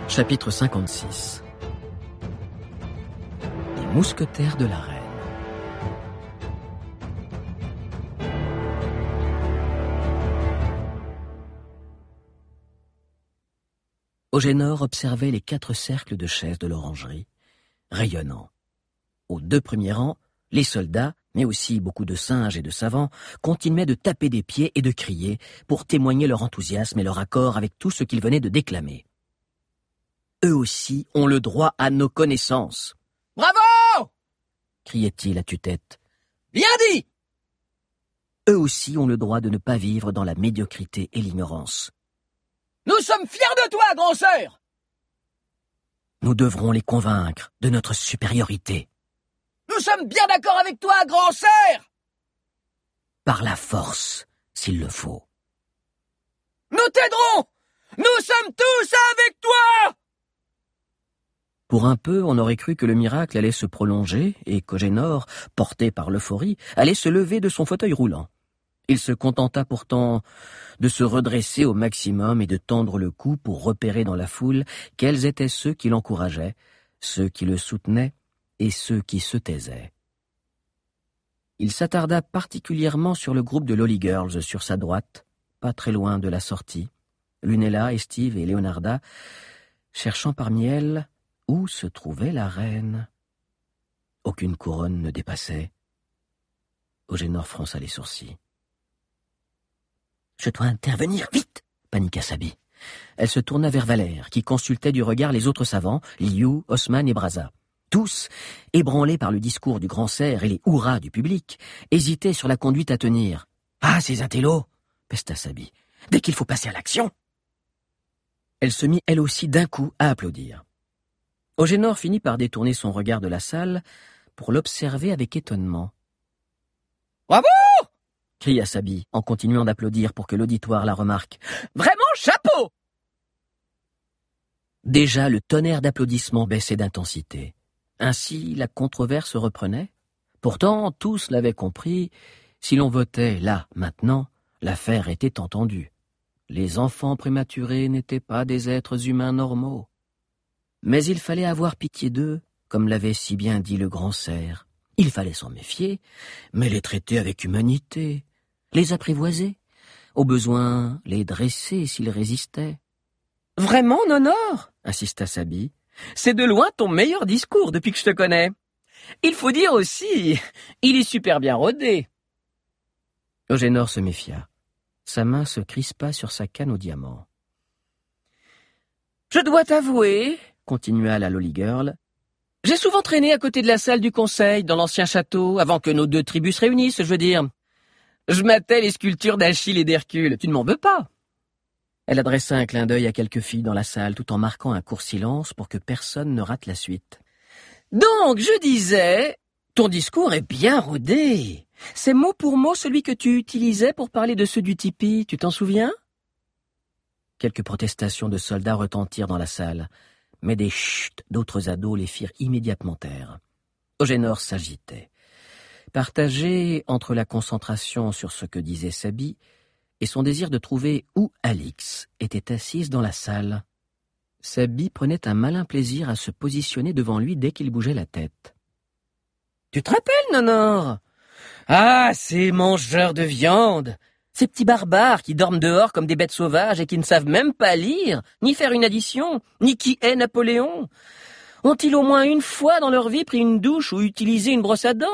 Chapitre 56. Les mousquetaires de la reine. Agénor observait les 4 cercles de chaises de l'orangerie, rayonnants. Aux 2 premiers rangs, les soldats, mais aussi beaucoup de singes et de savants, continuaient de taper des pieds et de crier pour témoigner leur enthousiasme et leur accord avec tout ce qu'ils venaient de déclamer. Eux aussi ont le droit à nos connaissances. « Bravo !» criait-il à tue-tête. « Bien dit !» Eux aussi ont le droit de ne pas vivre dans la médiocrité et l'ignorance. « Nous sommes fiers de toi, grand-sœur !» Nous devrons les convaincre de notre supériorité. « Nous sommes bien d'accord avec toi, grand-sœur !» Par la force, s'il le faut. « Nous t'aiderons ! Nous sommes tous avec toi !» Pour un peu, on aurait cru que le miracle allait se prolonger et qu'Agénor, porté par l'euphorie, allait se lever de son fauteuil roulant. Il se contenta pourtant de se redresser au maximum et de tendre le cou pour repérer dans la foule quels étaient ceux qui l'encourageaient, ceux qui le soutenaient et ceux qui se taisaient. Il s'attarda particulièrement sur le groupe de Lolly Girls sur sa droite, pas très loin de la sortie, Lunella, Estive et Leonarda, cherchant parmi elles où se trouvait la reine. Aucune couronne ne dépassait. Agénor fronça les sourcils. « Je dois intervenir, vite !» paniqua Sabi. Elle se tourna vers Valère, qui consultait du regard les autres savants, Liu, Osman et Braza. Tous, ébranlés par le discours du grand cerf et les hurrahs du public, hésitaient sur la conduite à tenir. « Ah, ces intellos !» pesta Sabi. « Dès qu'il faut passer à l'action !» Elle se mit elle aussi d'un coup à applaudir. Agénor finit par détourner son regard de la salle pour l'observer avec étonnement. « Bravo !» cria Sabi, en continuant d'applaudir pour que l'auditoire la remarque. « Vraiment chapeau !» Déjà, le tonnerre d'applaudissements baissait d'intensité. Ainsi, la controverse reprenait. Pourtant, tous l'avaient compris. Si l'on votait là, maintenant, l'affaire était entendue. Les enfants prématurés n'étaient pas des êtres humains normaux. Mais il fallait avoir pitié d'eux, comme l'avait si bien dit le grand cerf. Il fallait s'en méfier, mais les traiter avec humanité, les apprivoiser, au besoin les dresser s'ils résistaient. « Vraiment, Nonor ?» insista Sabi. « C'est de loin ton meilleur discours depuis que je te connais. Il faut dire aussi, il est super bien rodé. » Agénor se méfia. Sa main se crispa sur sa canne au diamant. « Je dois t'avouer, » continua la Lolly Girl, « j'ai souvent traîné à côté de la salle du conseil, dans l'ancien château, avant que nos 2 tribus se réunissent, je veux dire. Je matais les sculptures d'Achille et d'Hercule, tu ne m'en veux pas ?» Elle adressa un clin d'œil à quelques filles dans la salle, tout en marquant un court silence pour que personne ne rate la suite. « Donc, je disais, ton discours est bien rodé. C'est mot pour mot celui que tu utilisais pour parler de ceux du tipi, tu t'en souviens ?» Quelques protestations de soldats retentirent dans la salle, mais des chut d'autres ados les firent immédiatement taire. Agénor s'agitait. Partagé entre la concentration sur ce que disait Sabi et son désir de trouver où Alix était assise dans la salle, Sabi prenait un malin plaisir à se positionner devant lui dès qu'il bougeait la tête. « Tu te rappelles, Nonor ? Ah, ces mangeurs de viande ! Ces petits barbares qui dorment dehors comme des bêtes sauvages et qui ne savent même pas lire, ni faire une addition, ni qui est Napoléon. Ont-ils au moins une fois dans leur vie pris une douche ou utilisé une brosse à dents ?»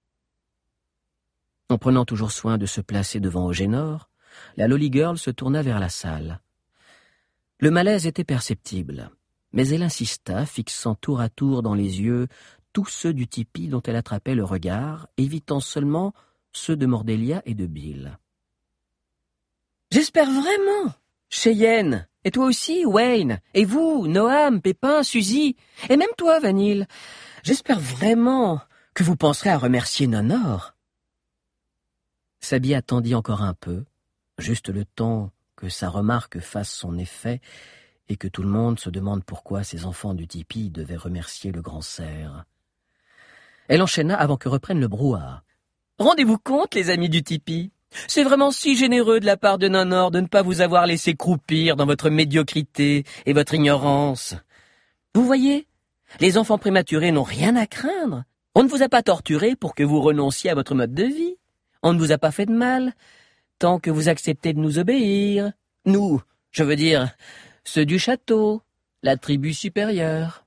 En prenant toujours soin de se placer devant Agénor, la Lolly Girl se tourna vers la salle. Le malaise était perceptible, mais elle insista, fixant tour à tour dans les yeux tous ceux du tipi dont elle attrapait le regard, évitant seulement ceux de Mordélia et de Bill. « J'espère vraiment, Cheyenne, et toi aussi, Wayne, et vous, Noam, Pépin, Suzy, et même toi, Vanille, j'espère vraiment que vous penserez à remercier Nonor. » Sabi attendit encore un peu, juste le temps que sa remarque fasse son effet et que tout le monde se demande pourquoi ces enfants du tipi devaient remercier le grand cerf. Elle enchaîna avant que reprenne le brouhaha. « Rendez-vous compte, les amis du tipi, C'est vraiment si généreux de la part de Nonor de ne pas vous avoir laissé croupir dans votre médiocrité et votre ignorance. Vous voyez, les enfants prématurés n'ont rien à craindre. On ne vous a pas torturé pour que vous renonciez à votre mode de vie. On ne vous a pas fait de mal, tant que vous acceptez de nous obéir. Nous, je veux dire, ceux du château, la tribu supérieure.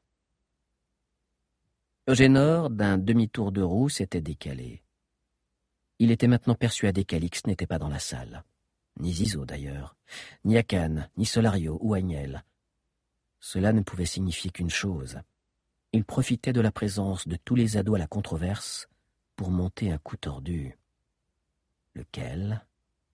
Eugénor, d'un demi-tour de roue, s'était décalé. Il était maintenant persuadé qu'Alix n'était pas dans la salle. Ni Zizo, d'ailleurs, ni Akane, ni Solario ou Agnel. Cela ne pouvait signifier qu'une chose. Il profitait de la présence de tous les ados à la controverse pour monter un coup tordu. Lequel?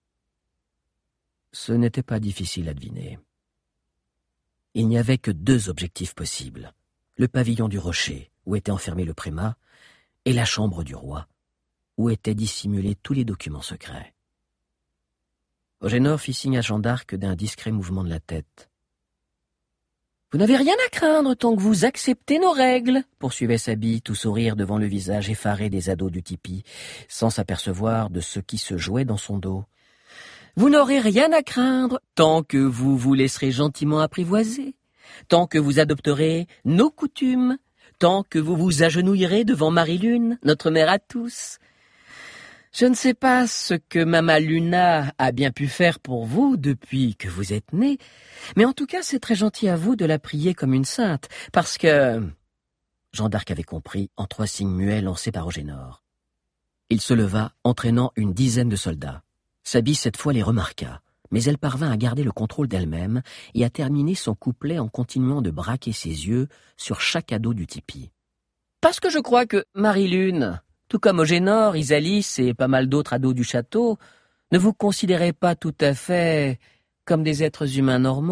Ce n'était pas difficile à deviner. Il n'y avait que deux objectifs possibles. Le pavillon du rocher, où était enfermé le prémat, et la chambre du roi, où étaient dissimulés tous les documents secrets. Eugénor fit signe à Jeanne d'Arc d'un discret mouvement de la tête. « Vous n'avez rien à craindre tant que vous acceptez nos règles, » poursuivait Sabi, tout sourire devant le visage effaré des ados du tipi, sans s'apercevoir de ce qui se jouait dans son dos. « Vous n'aurez rien à craindre tant que vous vous laisserez gentiment apprivoiser, tant que vous adopterez nos coutumes, tant que vous vous agenouillerez devant Marie-Lune, notre mère à tous. Je ne sais pas ce que Mama Luna a bien pu faire pour vous depuis que vous êtes né, mais en tout cas c'est très gentil à vous de la prier comme une sainte, parce que... » Jeanne d'Arc avait compris en 3 signes muets lancés par Eugénor. Il se leva, entraînant une dizaine de soldats. Sabi cette fois les remarqua, mais elle parvint à garder le contrôle d'elle-même et à terminer son couplet en continuant de braquer ses yeux sur chaque ado du tipi. « Parce que je crois que Marie-Lune, tout comme Eugénor, Isalis et pas mal d'autres ados du château, ne vous considérez pas tout à fait comme des êtres humains normaux. »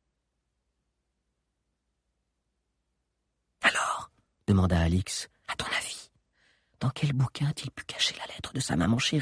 « Alors, demanda Alix, à ton avis, dans quel bouquin a-t-il pu cacher la lettre de sa maman chérie ?»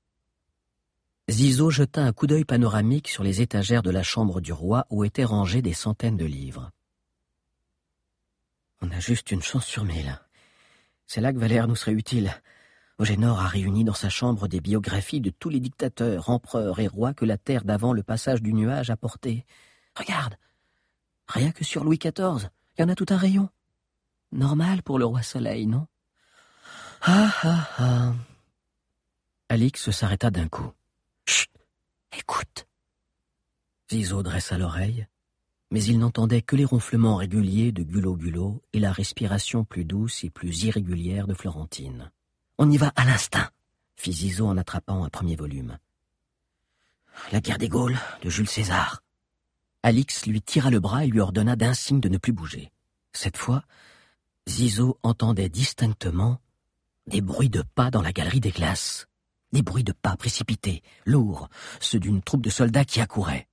Zizo jeta un coup d'œil panoramique sur les étagères de la chambre du roi où étaient rangés des centaines de livres. « On a juste une chance sur 1000. C'est là que Valère nous serait utile. Eugénor a réuni dans sa chambre des biographies de tous les dictateurs, empereurs et rois que la terre d'avant le passage du nuage a portés. Regarde, rien que sur Louis XIV, il y en a tout un rayon. Normal pour le roi Soleil, non? Ah ah ah. Alix s'arrêta d'un coup. Chut, écoute. Zizo dressa l'oreille, mais il n'entendait que les ronflements réguliers de Gulot et la respiration plus douce et plus irrégulière de Florentine. On y va à l'instinct, fit Zizo en attrapant un premier volume. La guerre des Gaules, de Jules César. Alix lui tira le bras et lui ordonna d'un signe de ne plus bouger. Cette fois, Zizo entendait distinctement des bruits de pas dans la galerie des glaces. Des bruits de pas précipités, lourds, ceux d'une troupe de soldats qui accouraient.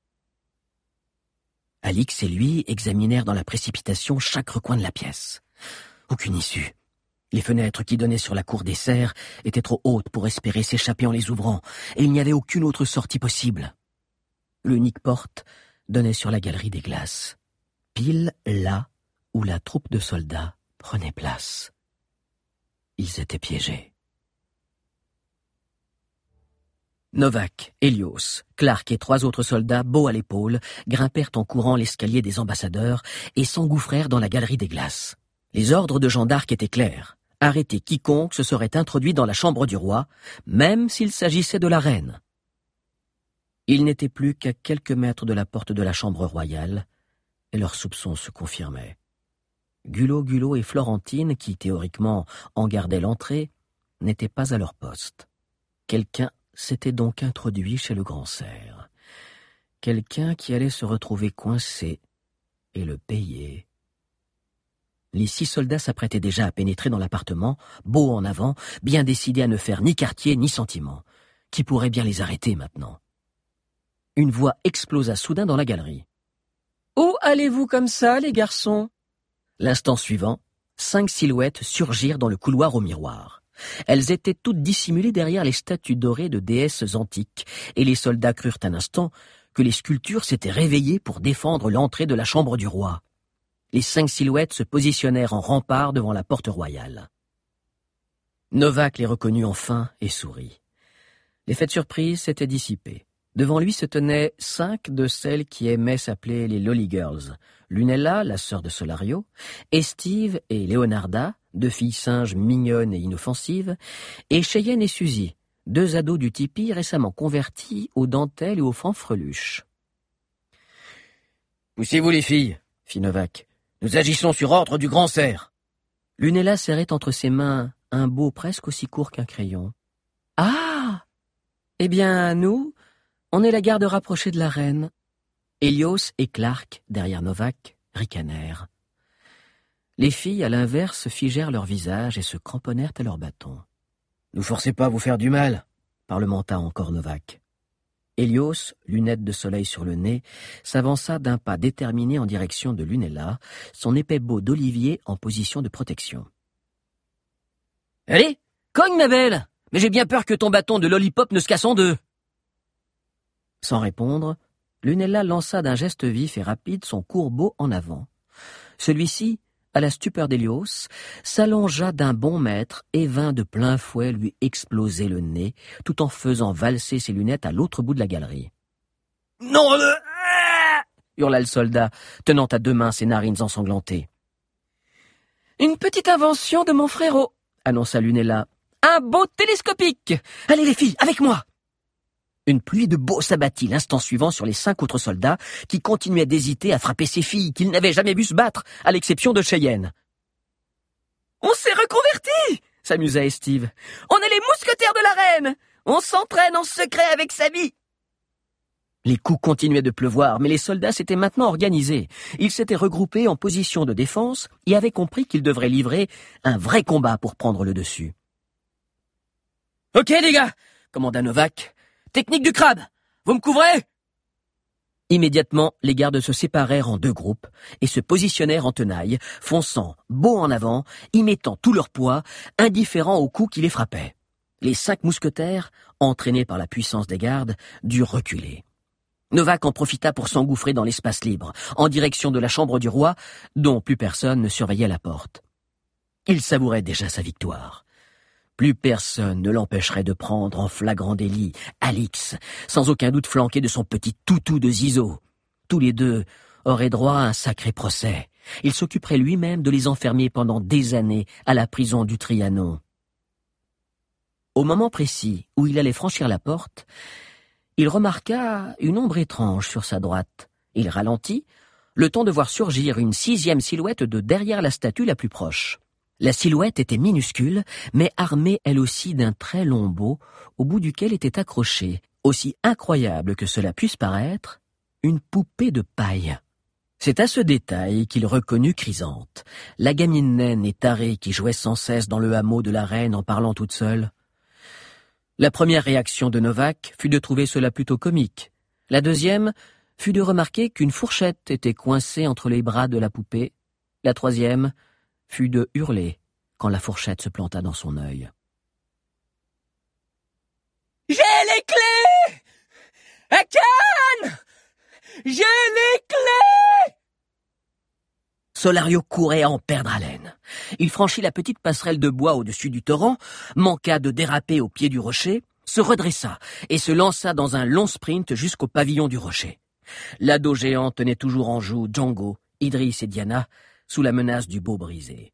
Alix et lui examinèrent dans la précipitation chaque recoin de la pièce. Aucune issue. Les fenêtres qui donnaient sur la cour des serfs étaient trop hautes pour espérer s'échapper en les ouvrant, et il n'y avait aucune autre sortie possible. L'unique porte donnait sur la galerie des glaces, pile là où la troupe de soldats prenait place. Ils étaient piégés. Novak, Hélios, Clark et 3 autres soldats, beaux à l'épaule, grimpèrent en courant l'escalier des ambassadeurs et s'engouffrèrent dans la galerie des glaces. Les ordres de Jeanne d'Arc étaient clairs. Arrêter quiconque se serait introduit dans la chambre du roi, même s'il s'agissait de la reine. Ils n'étaient plus qu'à quelques mètres de la porte de la chambre royale, et leurs soupçons se confirmaient. Gulot et Florentine, qui théoriquement en gardaient l'entrée, n'étaient pas à leur poste. Quelqu'un s'était donc introduit chez le grand cerf. Quelqu'un qui allait se retrouver coincé et le payer. Les 6 soldats s'apprêtaient déjà à pénétrer dans l'appartement, beaux en avant, bien décidés à ne faire ni quartier ni sentiment. Qui pourrait bien les arrêter maintenant? Une voix explosa soudain dans la galerie. « Où allez-vous comme ça, les garçons ?» L'instant suivant, 5 silhouettes surgirent dans le couloir au miroir. Elles étaient toutes dissimulées derrière les statues dorées de déesses antiques, et les soldats crurent un instant que les sculptures s'étaient réveillées pour défendre l'entrée de la chambre du roi. Les 5 silhouettes se positionnèrent en rempart devant la porte royale. Novak les reconnut enfin et sourit. L'effet de surprise s'était dissipé. Devant lui se tenaient 5 de celles qui aimaient s'appeler les Lolly Girls. Lunella, la sœur de Solario, Estive et Leonarda, 2 filles singes mignonnes et inoffensives, et Cheyenne et Suzy, 2 ados du tipi récemment convertis aux dentelles et aux fanfreluches. « Poussez-vous les filles, fit Novak. Nous agissons sur ordre du grand cerf. » Lunella serrait entre ses mains un beau presque aussi court qu'un crayon. « Ah! Eh bien, nous, on est la garde rapprochée de la reine. » Hélios et Clark, derrière Novak, ricanèrent. Les filles, à l'inverse, figèrent leur visage et se cramponnèrent à leurs bâtons. « Ne forcez pas à vous faire du mal, » parlementa encore Novak. Hélios, lunettes de soleil sur le nez, s'avança d'un pas déterminé en direction de Lunella, son épais beau d'olivier en position de protection. « Allez, cogne ma belle, mais j'ai bien peur que ton bâton de lollipop ne se casse en deux. » Sans répondre, Lunella lança d'un geste vif et rapide son courbeau en avant. Celui-ci, à la stupeur d'Hélios, s'allongea d'un bon mètre et vint de plein fouet lui exploser le nez, tout en faisant valser ses lunettes à l'autre bout de la galerie. « Non, hurla le soldat, tenant à 2 mains ses narines ensanglantées. « Une petite invention de mon frérot, annonça Lunella. Un beau télescopique. Allez les filles, avec moi. » Une pluie de beaux s'abattit l'instant suivant sur les 5 autres soldats qui continuaient d'hésiter à frapper ces filles qu'ils n'avaient jamais vu se battre, à l'exception de Cheyenne. « On s'est reconvertis !» s'amusa Estive. « On est les mousquetaires de la reine. On s'entraîne en secret avec Samy. » Les coups continuaient de pleuvoir, mais les soldats s'étaient maintenant organisés. Ils s'étaient regroupés en position de défense et avaient compris qu'ils devraient livrer un vrai combat pour prendre le dessus. « Ok les gars !» commanda Novak. « Technique du crabe. Vous me couvrez ?» Immédiatement, les gardes se séparèrent en 2 groupes et se positionnèrent en tenaille, fonçant beau en avant, y mettant tout leur poids, indifférents aux coups qui les frappaient. Les 5 mousquetaires, entraînés par la puissance des gardes, durent reculer. Novak en profita pour s'engouffrer dans l'espace libre, en direction de la chambre du roi, dont plus personne ne surveillait la porte. Il savourait déjà sa victoire. Plus personne ne l'empêcherait de prendre en flagrant délit Alix, sans aucun doute flanqué de son petit toutou de Zizo. Tous les 2 auraient droit à un sacré procès. Il s'occuperait lui-même de les enfermer pendant des années à la prison du Trianon. Au moment précis où il allait franchir la porte, il remarqua une ombre étrange sur sa droite. Il ralentit, le temps de voir surgir une 6e silhouette de derrière la statue la plus proche. La silhouette était minuscule, mais armée elle aussi d'un très long bot, au bout duquel était accrochée, aussi incroyable que cela puisse paraître, une poupée de paille. C'est à ce détail qu'il reconnut Chrysanthe, la gamine naine et tarée qui jouait sans cesse dans le hameau de la reine en parlant toute seule. La première réaction de Novak fut de trouver cela plutôt comique. La deuxième fut de remarquer qu'une fourchette était coincée entre les bras de la poupée. La troisième fut de hurler quand la fourchette se planta dans son œil. « J'ai les clés! Akan! J'ai les clés !» Solario courait à en perdre haleine. Il franchit la petite passerelle de bois au-dessus du torrent, manqua de déraper au pied du rocher, se redressa et se lança dans un long sprint jusqu'au pavillon du rocher. L'ado géant tenait toujours en joue Django, Idriss et Diana, sous la menace du beau brisé.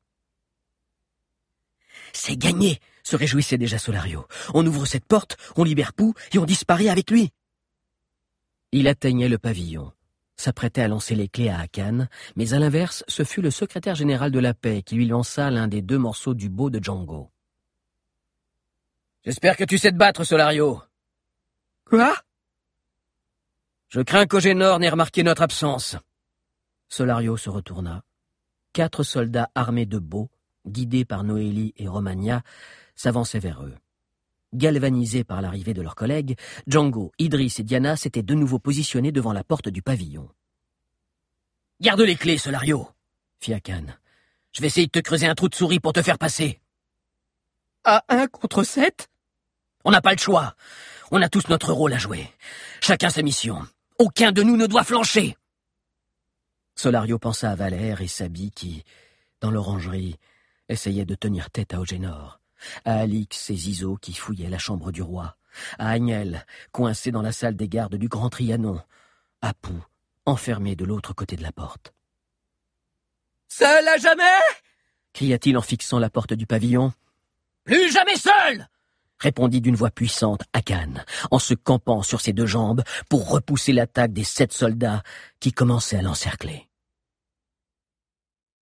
« C'est gagné !» se réjouissait déjà Solario. « On ouvre cette porte, on libère Pou et on disparaît avec lui !» Il atteignait le pavillon, s'apprêtait à lancer les clés à Akan, mais à l'inverse, ce fut le secrétaire général de la paix qui lui lança l'un des 2 morceaux du beau de Django. « J'espère que tu sais te battre, Solario. »« Quoi ?»« Je crains qu'Ogenor n'ait remarqué notre absence. » Solario se retourna. 4 soldats armés de beaux, guidés par Noélie et Romagna, s'avançaient vers eux. Galvanisés par l'arrivée de leurs collègues, Django, Idriss et Diana s'étaient de nouveau positionnés devant la porte du pavillon. « Garde les clés, Solario !» fit Akan. « Je vais essayer de te creuser un trou de souris pour te faire passer. »« À 1 contre 7 ?»« On n'a pas le choix. On a tous notre rôle à jouer. Chacun sa mission. Aucun de nous ne doit flancher !» Solario pensa à Valère et Sabi qui, dans l'orangerie, essayaient de tenir tête à Ogenor, à Alix et Zizo qui fouillaient la chambre du roi, à Agnel, coincé dans la salle des gardes du Grand Trianon, à Pou, enfermé de l'autre côté de la porte. « Seul à jamais » cria-t-il en fixant la porte du pavillon. « Plus jamais seul !» répondit d'une voix puissante Akan, en se campant sur ses deux jambes pour repousser l'attaque des 7 soldats qui commençaient à l'encercler.